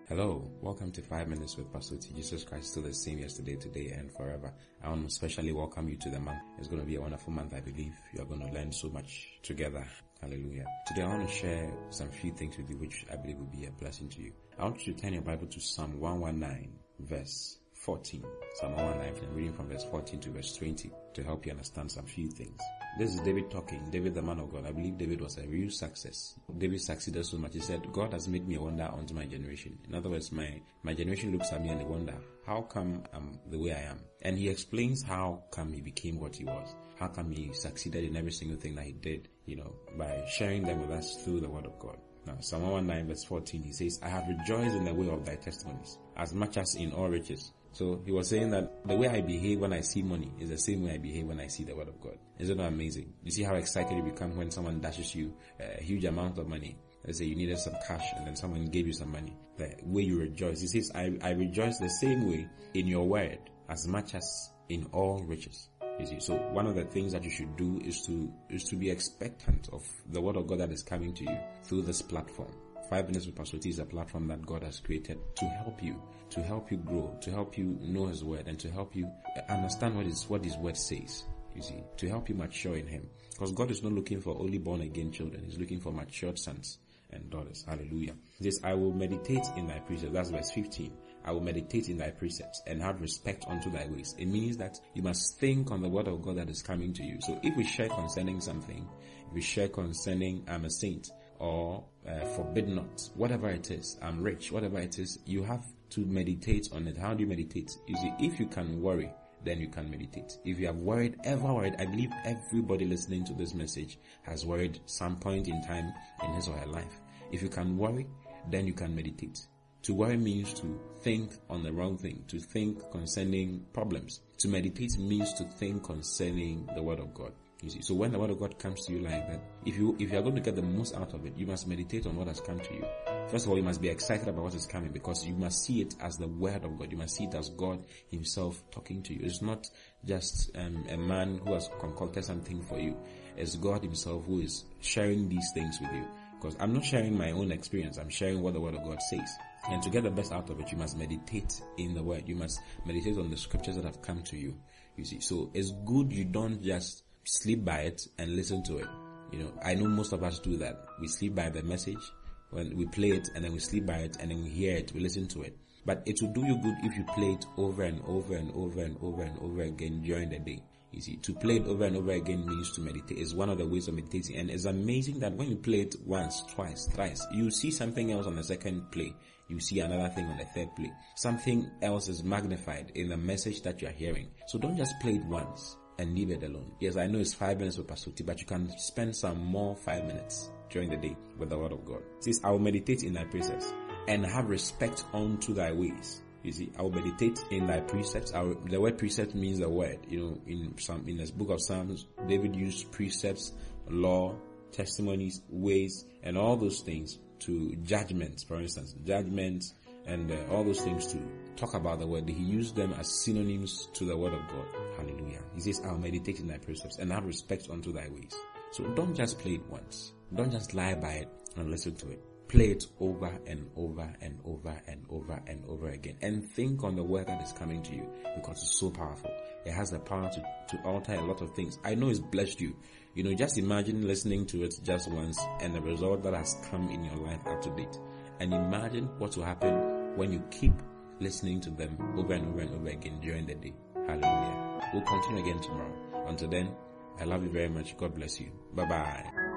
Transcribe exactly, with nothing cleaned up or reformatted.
Hello, welcome to five minutes with Pastor T. Jesus Christ, still the same yesterday, today, and forever. I want to especially welcome you to the month. It's going to be a wonderful month, I believe. You are going to learn so much together. Hallelujah. Today I want to share some few things with you which I believe will be a blessing to you. I want you to turn your Bible to Psalm one nineteen, verse fourteen. Psalm one nineteen, I'm reading from verse fourteen to verse twenty to help you understand some few things. This is David talking. David, the man of God. I believe David was a real success. David succeeded so much. He said, God has made me a wonder unto my generation. In other words, my, my generation looks at me and they wonder, how come I'm the way I am? And he explains how come he became what he was. How come he succeeded in every single thing that he did, you know, by sharing them with us through the word of God. Now, Psalm one nineteen verse fourteen, he says, I have rejoiced in the way of thy testimonies, as much as in all riches. So he was saying that the way I behave when I see money is the same way I behave when I see the word of God. Isn't that amazing? You see how excited you become when someone dashes you a huge amount of money. Let's say you needed some cash and then someone gave you some money. The way you rejoice. He says, I, I rejoice the same way in your word, as much as in all riches. You see, so one of the things that you should do is to is to be expectant of the word of God that is coming to you through this platform. Five Minutes with Pastor T is a platform that God has created to help you, to help you grow, to help you know His word, and to help you understand what is what His word says. You see, to help you mature in Him, because God is not looking for only born again children; He's looking for matured sons and daughters. Hallelujah. This I will meditate in thy precepts. That's verse fifteen. I will meditate in thy precepts and have respect unto thy ways. It means that you must think on the word of God that is coming to you. So if we share concerning something, if we share concerning I'm a saint, or uh, forbid not, whatever it is, I'm rich, whatever it is, you have to meditate on it. How do you meditate? You see, if you can worry, then you can meditate. If you have worried, ever worried, I believe everybody listening to this message has worried some point in time in his or her life. If you can worry, then you can meditate. To worry means to think on the wrong thing, to think concerning problems. To meditate means to think concerning the word of God. You see, so when the word of God comes to you like that, if you if you are going to get the most out of it, you must meditate on what has come to you. First of all, you must be excited about what is coming, because you must see it as the word of God. You must see it as God Himself talking to you. It's not just um, a man who has concocted something for you. It's God Himself who is sharing these things with you. Because I'm not sharing my own experience. I'm sharing what the word of God says. And to get the best out of it, you must meditate in the word. You must meditate on the scriptures that have come to you. You see, so it's good you don't just sleep by it and listen to it. You know, I know most of us do that. We sleep by the message when we play it, and then we sleep by it, and then we hear it, we listen to it. But it will do you good if you play it over and over and over and over and over again during the day. You see, to play it over and over again means to meditate. It's one of the ways of meditating. And it's amazing that when you play it once, twice, thrice, you see something else on the second play. You see another thing on the third play. Something else is magnified in the message that you are hearing. So don't just play it once and leave it alone. Yes, I know it's five minutes with Pastor T, but you can spend some more five minutes during the day with the word of God. It says, I will meditate in thy precepts and have respect unto thy ways. You see, I will meditate in thy precepts. I will, the word precept means the word. You know, in some in this book of Psalms, David used precepts, law, testimonies, ways, and all those things to judgments. For instance, judgments and uh, all those things to talk about the word. He used them as synonyms to the word of God. Hallelujah. He says, I will meditate in thy precepts and have respect unto thy ways. So don't just play it once. Don't just lie by it and listen to it. Play it over and over and over and over and over again. And think on the word that is coming to you, because it's so powerful. It has the power to, to alter a lot of things. I know it's blessed you. You know, just imagine listening to it just once and the result that has come in your life up to date. And imagine what will happen when you keep listening to them over and over and over again during the day. Hallelujah. We'll continue again tomorrow. Until then, I love you very much. God bless you. Bye-bye.